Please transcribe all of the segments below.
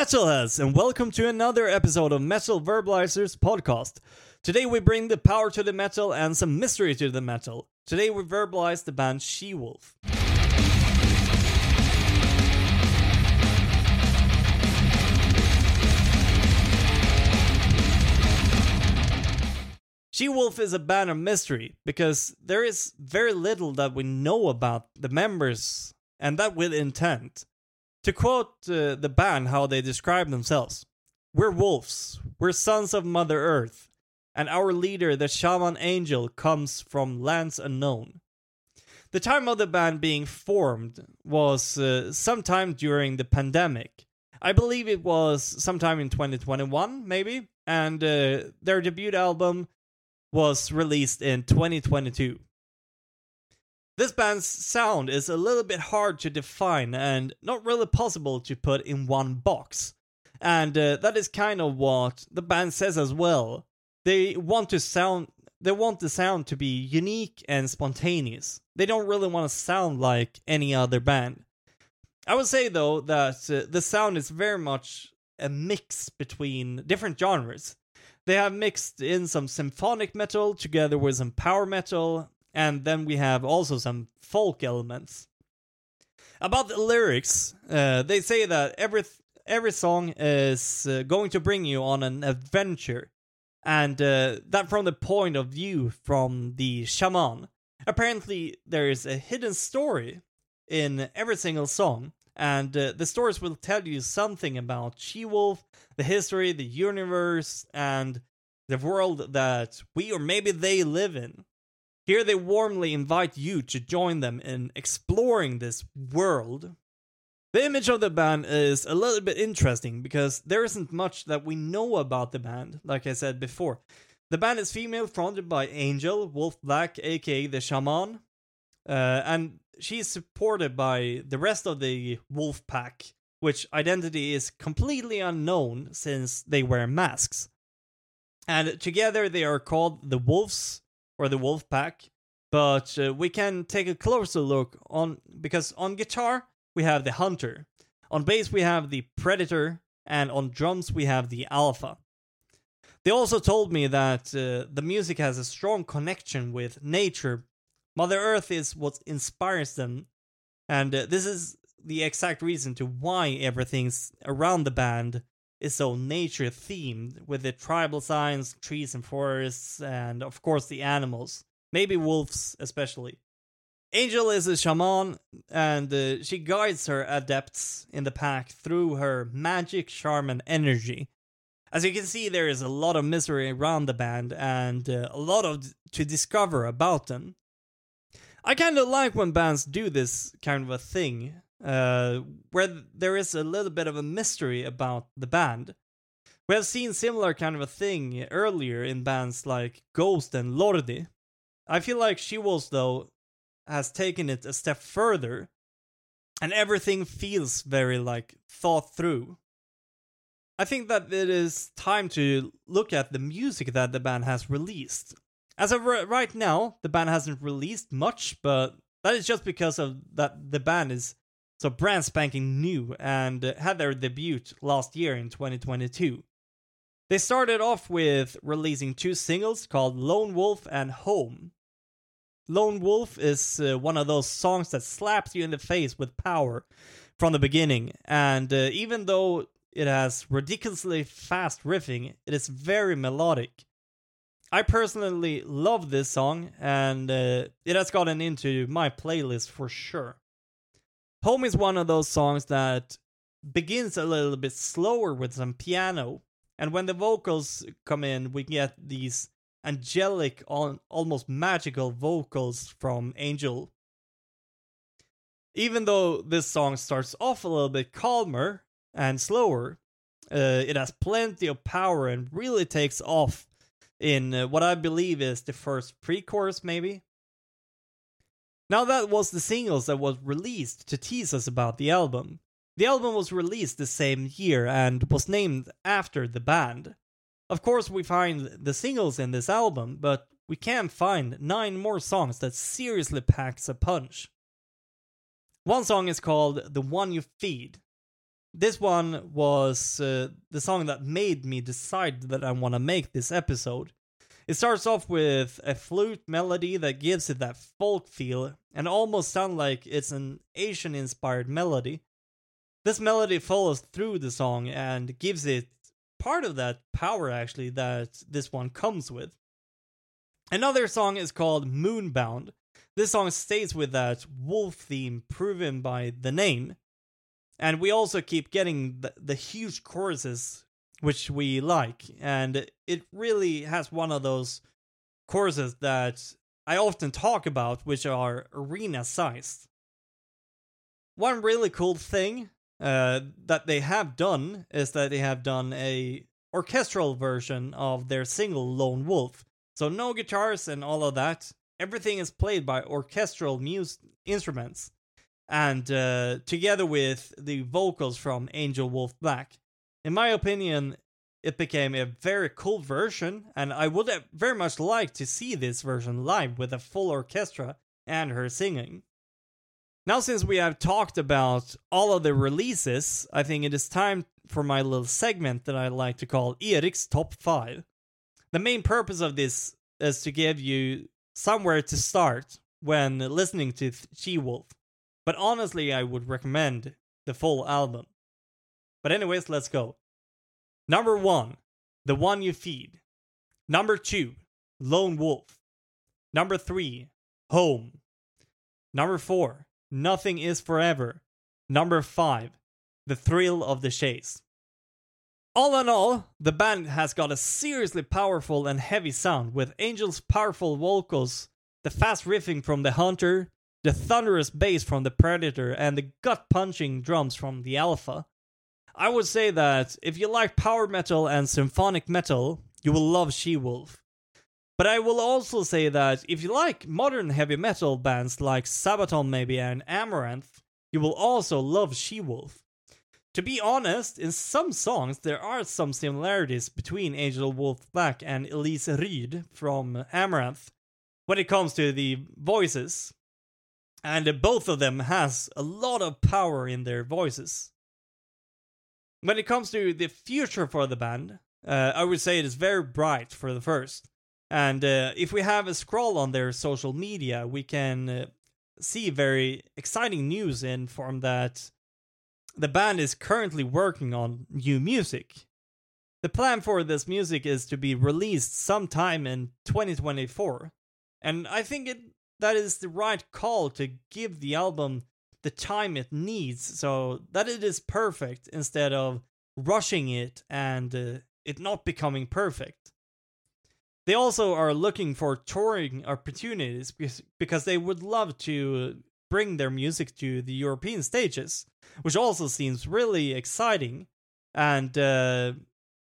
Metalheads, and welcome to another episode of Metal Verbalizers podcast. Today we bring the power to the metal and some mystery to the metal. Today we verbalize the band She-Wolf. She-Wolf is a band of mystery because there is very little that we know about the members, and that with intent. To quote the band, how they describe themselves: "We're wolves, we're sons of Mother Earth, and our leader, the Shaman Angel, comes from lands unknown." The time of the band being formed was sometime during the pandemic. I believe it was sometime in 2021, maybe, and their debut album was released in 2022. This band's sound is a little bit hard to define and not really possible to put in one box. And that is kind of what the band says as well. They want the sound to be unique and spontaneous. They don't really want to sound like any other band. I would say though that the sound is very much a mix between different genres. They have mixed in some symphonic metal together with some power metal, and then we have also some folk elements. About the lyrics, they say that every song is going to bring you on an adventure, and that from the point of view from the shaman. Apparently, there is a hidden story in every single song, and the stories will tell you something about She-Wolf, the history, the universe, and the world that we or maybe they live in. Here they warmly invite you to join them in exploring this world. The image of the band is a little bit interesting because there isn't much that we know about the band, like I said before. The band is female, fronted by Angel, Wolf Black, aka the Shaman, and she's supported by the rest of the Wolf Pack, which identity is completely unknown since they wear masks. And together they are called the Wolves, or the Wolf Pack, but we can take a closer look because on guitar we have the Hunter, on bass we have the Predator, and on drums we have the Alpha. They also told me that the music has a strong connection with nature. Mother Earth is what inspires them, and this is the exact reason to why everything's around the band is so nature themed, with the tribal signs, trees and forests, and of course the animals, maybe wolves especially. Angel is a shaman, and she guides her adepts in the pack through her magic, charm, and energy. As you can see, there is a lot of mystery around the band, and a lot to discover about them. I kind of like when bands do this kind of a thing, where there is a little bit of a mystery about the band. We have seen similar kind of a thing earlier in bands like Ghost and Lordi. I feel like She-Wolf, though, has taken it a step further, and everything feels very, thought through. I think that it is time to look at the music that the band has released. As of right now, the band hasn't released much, but that is just because of that the band is so brand spanking new and had their debut last year in 2022. They started off with releasing 2 singles called Lone Wolf and Home. Lone Wolf is one of those songs that slaps you in the face with power from the beginning, and even though it has ridiculously fast riffing, it is very melodic. I personally love this song, and it has gotten into my playlist for sure. Home is one of those songs that begins a little bit slower with some piano, and when the vocals come in, we get these angelic, almost magical vocals from Angel. Even though this song starts off a little bit calmer and slower, it has plenty of power and really takes off in what I believe is the first pre-chorus, maybe. Now that was the singles that was released to tease us about the album. The album was released the same year and was named after the band. Of course we find the singles in this album, but we can find 9 more songs that seriously packs a punch. One song is called The One You Feed. this one was the song that made me decide that I want to make this episode. It starts off with a flute melody that gives it that folk feel and almost sounds like it's an Asian-inspired melody. This melody follows through the song and gives it part of that power, actually, that this one comes with. Another song is called Moonbound. This song stays with that wolf theme proven by the name. And we also keep getting the huge choruses, which we like. And it really has one of those choruses that I often talk about, which are arena-sized. One really cool thing that they have done is that they have done a orchestral version of their single Lone Wolf. So no guitars and all of that. Everything is played by orchestral instruments. And together with the vocals from Angel Wolf Black. In my opinion, it became a very cool version, and I would have very much liked to see this version live with a full orchestra and her singing. Now, since we have talked about all of the releases, I think it is time for my little segment that I like to call Erik's Top 5. The main purpose of this is to give you somewhere to start when listening to She-Wolf. But honestly, I would recommend the full album. But anyways, let's go. Number 1, The One You Feed. Number 2, Lone Wolf. Number 3, Home. Number 4, Nothing Is Forever. Number 5, The Thrill of the Chase. All in all, the band has got a seriously powerful and heavy sound with Angel's powerful vocals, the fast riffing from the Hunter, the thunderous bass from the Predator, and the gut-punching drums from the Alpha. I would say that if you like power metal and symphonic metal, you will love She-Wolf. But I will also say that if you like modern heavy metal bands like Sabaton maybe and Amaranth, you will also love She-Wolf. To be honest, in some songs there are some similarities between Angel Wolf Black and Elise Ryd from Amaranth when it comes to the voices. And both of them has a lot of power in their voices. When it comes to the future for the band, I would say it is very bright for the first. And if we have a scroll on their social media, we can see very exciting news in form that the band is currently working on new music. The plan for this music is to be released sometime in 2024. And I think that is the right call to give the album the time it needs so that it is perfect instead of rushing it and it not becoming perfect. They also are looking for touring opportunities because they would love to bring their music to the European stages, which also seems really exciting. And I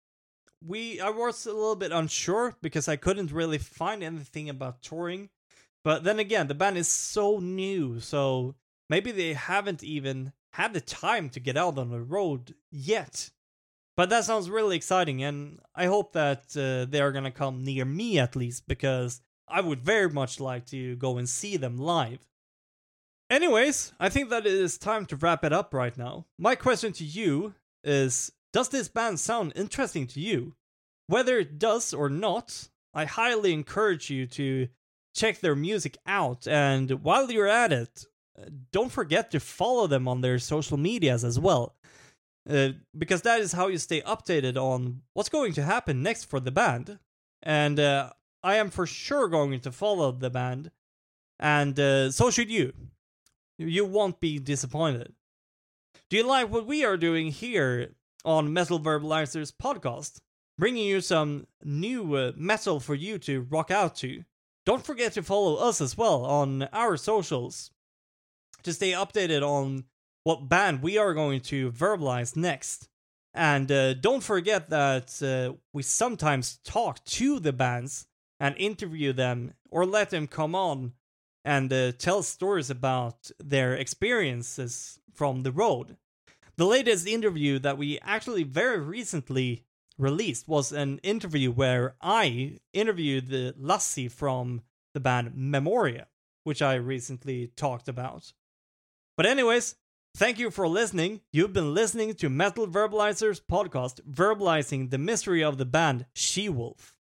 was a little bit unsure because I couldn't really find anything about touring. But then again, the band is so new, so maybe they haven't even had the time to get out on the road yet. But that sounds really exciting, and I hope that they are gonna come near me at least, because I would very much like to go and see them live. Anyways, I think that it is time to wrap it up right now. My question to you is, does this band sound interesting to you? Whether it does or not, I highly encourage you to check their music out, and while you're at it, don't forget to follow them on their social medias as well. Because that is how you stay updated on what's going to happen next for the band. And I am for sure going to follow the band. And so should you. You won't be disappointed. Do you like what we are doing here on Metal Verbalizers podcast? Bringing you some new metal for you to rock out to. Don't forget to follow us as well on our socials to stay updated on what band we are going to verbalize next. And don't forget that we sometimes talk to the bands and interview them or let them come on and tell stories about their experiences from the road. The latest interview that we actually very recently released was an interview where I interviewed Lassie from the band Memoria, which I recently talked about. But anyways, Thank you for listening. You've been listening to Metal Verbalizer's podcast, verbalizing the mystery of the band She-Wolf.